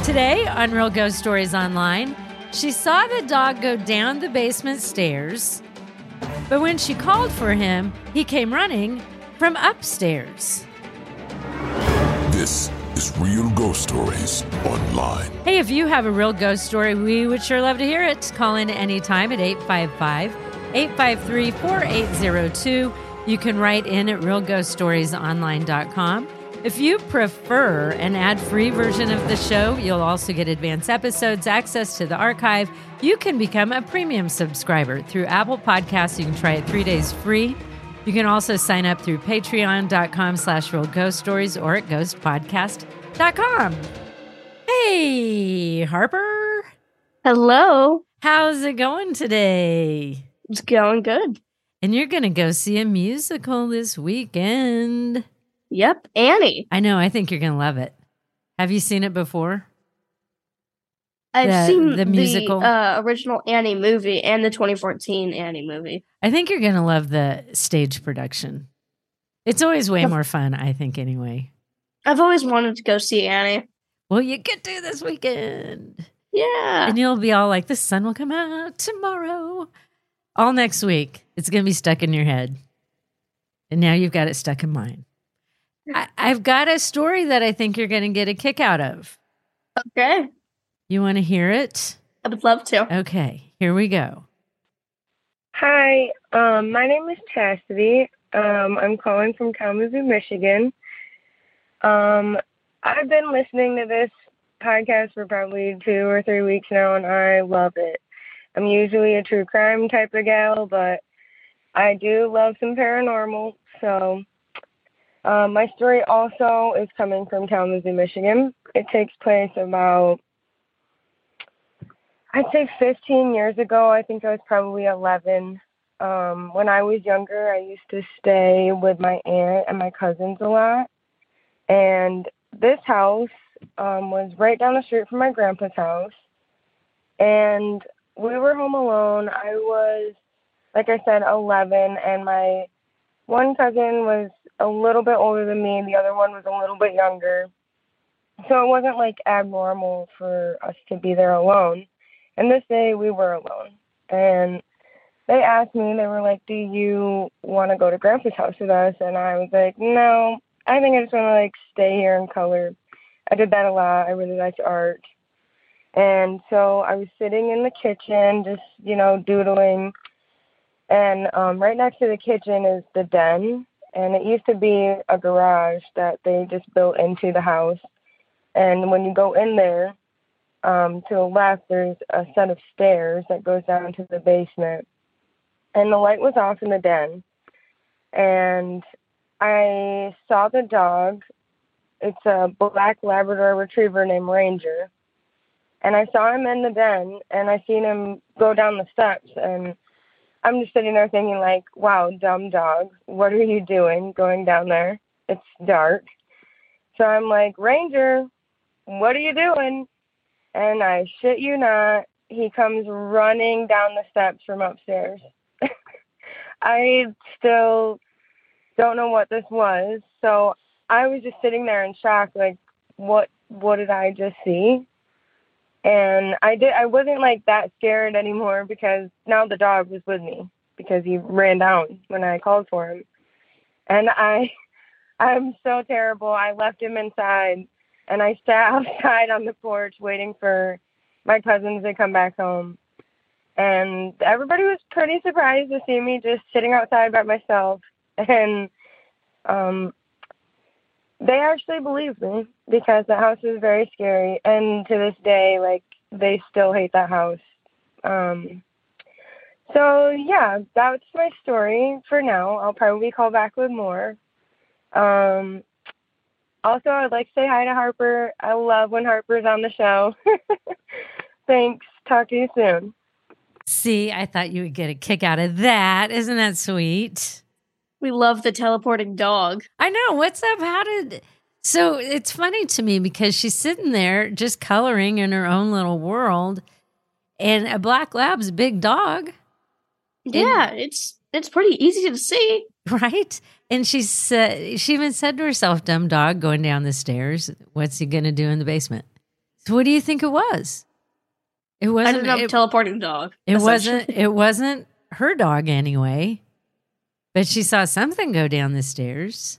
Today on Real Ghost Stories Online, she saw the dog go down the basement stairs, but when she called for him, he came running from upstairs. This is Real Ghost Stories Online. Hey, if you have a real ghost story, we would sure love to hear it. Call in anytime at 855-853-4802. You can write in at realghoststoriesonline.com. If you prefer an ad-free version of the show, you'll also get advanced episodes, access to the archive. You can become a premium subscriber through Apple Podcasts. You can try it 3 days free. You can also sign up through patreon.com/realghoststories or at ghostpodcast.com. Hey, Harper. Hello. How's it going today? It's going good. And you're going to go see a musical this weekend. Yep, Annie. I know. I think you're going to love it. Have you seen it before? I've seen the musical, the original Annie movie and the 2014 Annie movie. I think you're going to love the stage production. It's always way more fun, I think, anyway. I've always wanted to go see Annie. Well, you get to this weekend. Yeah. And you'll be all like, the sun will come out tomorrow. All next week. It's going to be stuck in your head. And now you've got it stuck in mine. I've got a story that I think you're going to get a kick out of. Okay. You want to hear it? I would love to. Okay, here we go. Hi, my name is Chastity. I'm calling from Kalamazoo, Michigan. I've been listening to this podcast for probably 2 or 3 weeks now, and I love it. I'm usually a true crime type of gal, but I do love some paranormal, so... my story also is coming from Kalamazoo, Michigan. It takes place about, I'd say 15 years ago. I think I was probably 11. When I was younger, I used to stay with my aunt and my cousins a lot. And this house was right down the street from my grandpa's house. And we were home alone. I was, like I said, 11, and my one cousin was a little bit older than me, and the other one was a little bit younger. So it wasn't like abnormal for us to be there alone. And this day we were alone. And they asked me, they were like, do you want to go to Grandpa's house with us? And I was like, no, I think I just want to like stay here and color. I did that a lot. I really liked art. And so I was sitting in the kitchen, just, doodling. And right next to the kitchen is the den. And it used to be a garage that they just built into the house. And when you go in there, to the left, there's a set of stairs that goes down to the basement. And the light was off in the den. And I saw the dog. It's a black Labrador retriever named Ranger. And I saw him in the den, and I seen him go down the steps. And I'm just sitting there thinking, like, wow, dumb dog, what are you doing going down there? It's dark. So I'm like, Ranger, what are you doing? And I shit you not, he comes running down the steps from upstairs. I still don't know what this was. So I was just sitting there in shock, like, what did I just see? And I wasn't like that scared anymore because now the dog was with me because he ran down when I called for him. And I'm so terrible. I left him inside and I sat outside on the porch waiting for my cousins to come back home. And everybody was pretty surprised to see me just sitting outside by myself. And they actually believed me because the house was very scary. And to this day, like, they still hate that house. So, yeah, that's my story for now. I'll probably call back with more. Also, I'd like to say hi to Harper. I love when Harper's on the show. Thanks. Talk to you soon. See, I thought you would get a kick out of that. Isn't that sweet? We love the teleporting dog. I know. What's up? So it's funny to me because she's sitting there just coloring in her own little world, and a black lab's a big dog. Yeah, it's pretty easy to see. Right? And she even said to herself, dumb dog going down the stairs, what's he going to do in the basement? So what do you think it was? It I wasn't. didn't have a teleporting dog. It essentially. wasn't. It wasn't her dog anyway. But she saw something go down the stairs.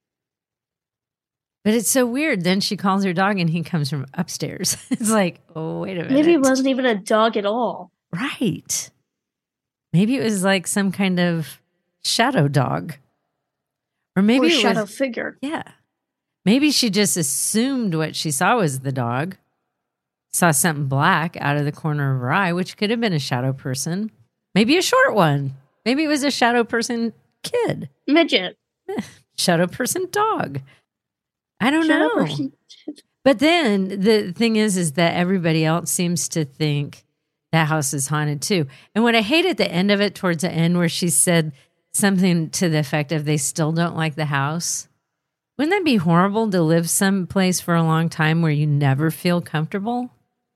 But it's so weird. Then she calls her dog and he comes from upstairs. It's like, oh, wait a minute. Maybe it wasn't even a dog at all. Right. Maybe it was like some kind of shadow dog. Or maybe Or it shadow was, figure. yeah. Maybe she just assumed what she saw was the dog. Saw something black out of the corner of her eye, which could have been a shadow person. Maybe a short one. Maybe it was a shadow person kid. Midget. Shadow person dog. I don't Shadow know. person. But then the thing is that everybody else seems to think that house is haunted too. And what I hate at the end of it, towards the end, where she said something to the effect of they still don't like the house. Wouldn't that be horrible to live someplace for a long time where you never feel comfortable?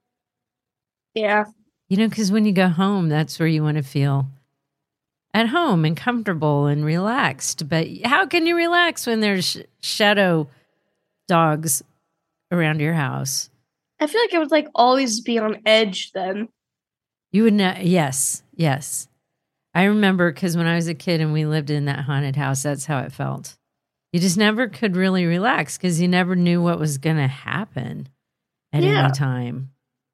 Yeah. You know, because when you go home, that's where you want to feel at home and comfortable and relaxed. But how can you relax when there's shadow dogs around your house? I feel like it would like always be on edge then. You would know. Yes. Yes. I remember because when I was a kid and we lived in that haunted house, that's how it felt. You just never could really relax because you never knew what was going to happen at any time.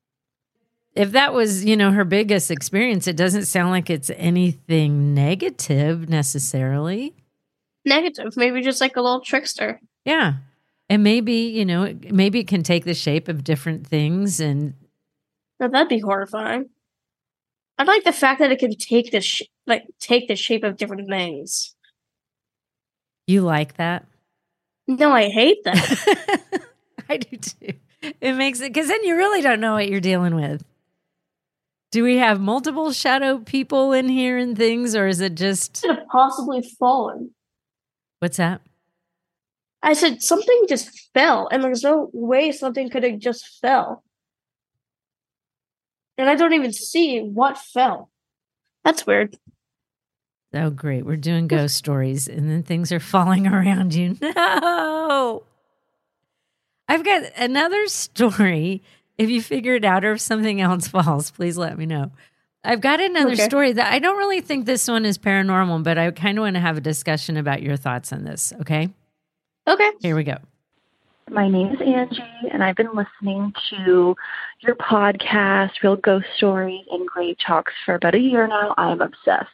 If that was, you know, her biggest experience, it doesn't sound like it's anything negative necessarily. Negative. Maybe just like a little trickster. Yeah. And maybe, you know, maybe it can take the shape of different things. And Now that'd be horrifying. I like the fact that it can take the take the shape of different things. you like that? No, I hate that. I do too. It makes it, because then you really don't know what you're dealing with. Do we have multiple shadow people in here and things, or is it just... Could have possibly fallen. What's that? I said something just fell, and there's no way something could have just fell. And I don't even see what fell. That's weird. Oh, great. We're doing ghost stories, and then things are falling around you. No! I've got another story. If you figure it out or if something else falls, please let me know. I've got another story that I don't really think this one is paranormal, but I kind of want to have a discussion about your thoughts on this, okay? Okay. Here we go. My name is Angie, and I've been listening to your podcast, Real Ghost Stories and Grave Talks, for about a year now. I'm obsessed.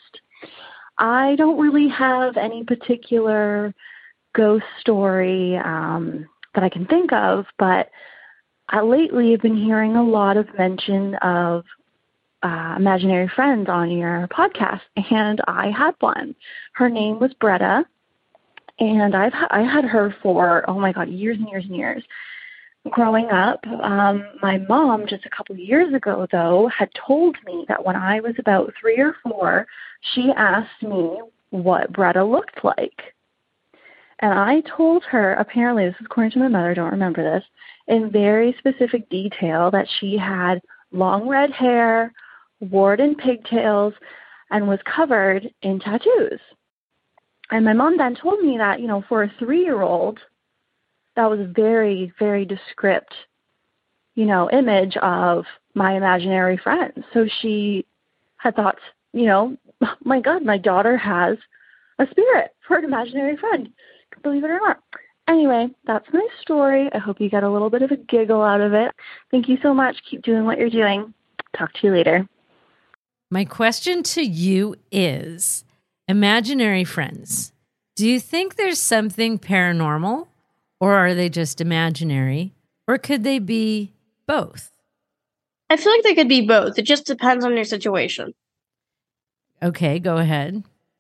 I don't really have any particular ghost story that I can think of, but lately I've been hearing a lot of mention of imaginary friends on your podcast, and I had one. Her name was Bretta, and I had her for, oh my God, years and years and years. Growing up, my mom, just a couple of years ago, though, had told me that when I was about 3 or 4, she asked me what Bretta looked like. And I told her, apparently, this is according to my mother, I don't remember this, in very specific detail, that she had long red hair, wore it in pigtails, and was covered in tattoos. And my mom then told me that, you know, for a 3-year-old, that was a very, very descript, you know, image of my imaginary friend. So she had thought, you know, my God, my daughter has a spirit for an imaginary friend, believe it or not. Anyway, that's my story. I hope you got a little bit of a giggle out of it. Thank you so much. Keep doing what you're doing. Talk to you later. My question to you is, imaginary friends, do you think there's something paranormal, or are they just imaginary, or could they be both? I feel like they could be both. It just depends on your situation. Okay, go ahead.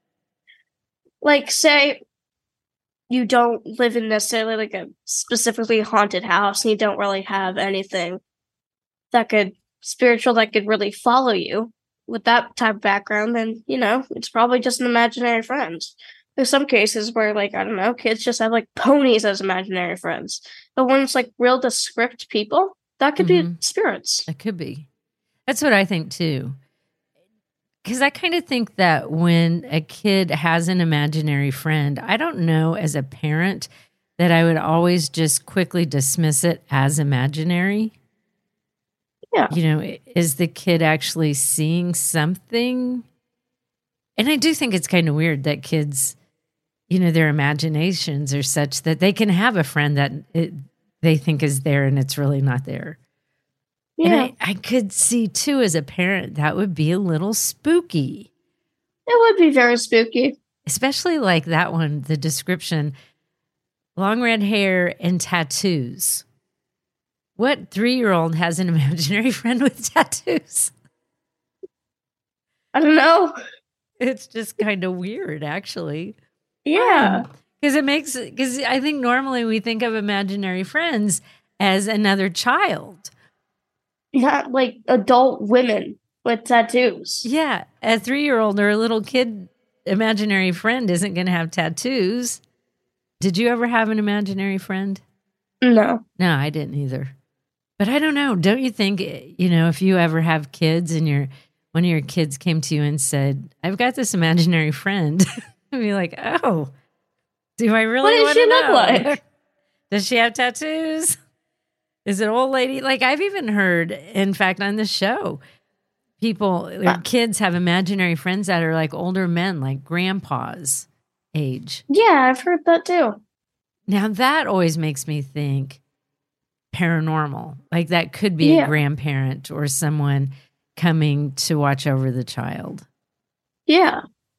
Like, say you don't live in necessarily like a specifically haunted house and you don't really have anything that could really follow you with that type of background, then, you know, it's probably just an imaginary friend. There's some cases where, like, I don't know, kids just have like ponies as imaginary friends. But when it's like real descript people, that could be spirits. It could be. That's what I think too. Because I kind of think that when a kid has an imaginary friend, I don't know as a parent that I would always just quickly dismiss it as imaginary. Yeah. You know, is the kid actually seeing something? And I do think it's kind of weird that kids, you know, their imaginations are such that they can have a friend that they think is there and it's really not there. Yeah. And I could see, too, as a parent, that would be a little spooky. It would be very spooky. Especially like that one, the description, long red hair and tattoos. What 3-year-old has an imaginary friend with tattoos? I don't know. It's just kind of weird, actually. Yeah. Because I think normally we think of imaginary friends as another child. Not like adult women with tattoos. Yeah. A 3-year-old or a little kid imaginary friend isn't going to have tattoos. Did you ever have an imaginary friend? No. No, I didn't either. But I don't know. Don't you think, you know, if you ever have kids and one of your kids came to you and said, I've got this imaginary friend, I'd be like, oh, do I really want to know? What does she look like? Does she have tattoos? Is it old lady? Like I've even heard, in fact, on the show, their kids have imaginary friends that are like older men, like grandpa's age. Yeah, I've heard that too. Now that always makes me think paranormal. Like that could be a grandparent or someone coming to watch over the child. Yeah.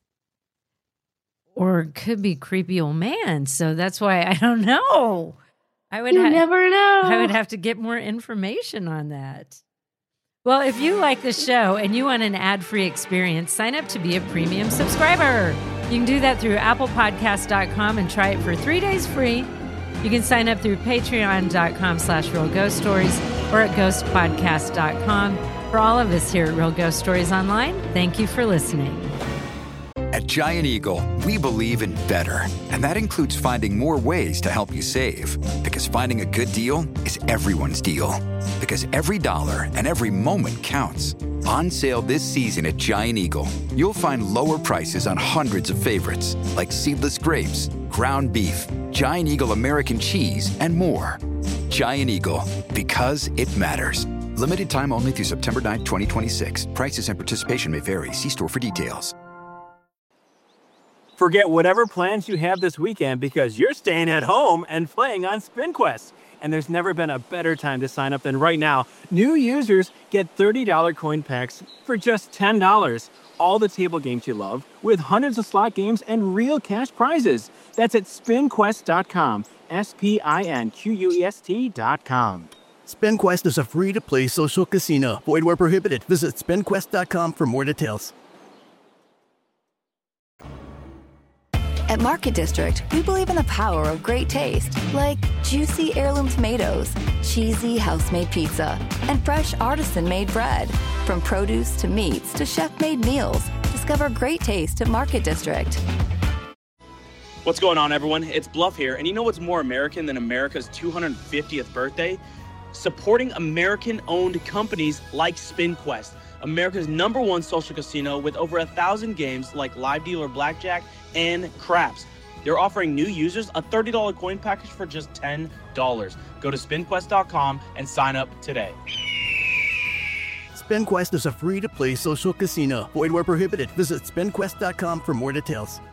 Or it could be creepy old man. So that's why I don't know. You never know. I would have to get more information on that. Well, if you like the show and you want an ad-free experience, sign up to be a premium subscriber. You can do that through applepodcast.com and try it for 3 days free. You can sign up through patreon.com/realghoststories or at ghostpodcast.com. For all of us here at Real Ghost Stories Online, thank you for listening. At Giant Eagle, we believe in better, and that includes finding more ways to help you save. Because finding a good deal is everyone's deal. Because every dollar and every moment counts. On sale this season at Giant Eagle, you'll find lower prices on hundreds of favorites, like seedless grapes, ground beef, Giant Eagle American cheese, and more. Giant Eagle, because it matters. Limited time only through September 9, 2026. Prices and participation may vary. See store for details. Forget whatever plans you have this weekend because you're staying at home and playing on SpinQuest. And there's never been a better time to sign up than right now. New users get $30 coin packs for just $10. All the table games you love with hundreds of slot games and real cash prizes. That's at SpinQuest.com. SpinQuest.com. SpinQuest is a free-to-play social casino. Void where prohibited. Visit SpinQuest.com for more details. At Market District, we believe in the power of great taste, like juicy heirloom tomatoes, cheesy house-made pizza, and fresh artisan-made bread. From produce to meats to chef-made meals, discover great taste at Market District. What's going on, everyone? It's Bluff here, and you know what's more American than America's 250th birthday? Supporting American-owned companies like SpinQuest, America's #1 social casino with over 1,000 games like live dealer blackjack and craps. They're offering new users a $30 coin package for just $10. Go to SpinQuest.com and sign up today. SpinQuest is a free-to-play social casino. Void where prohibited. Visit SpinQuest.com for more details.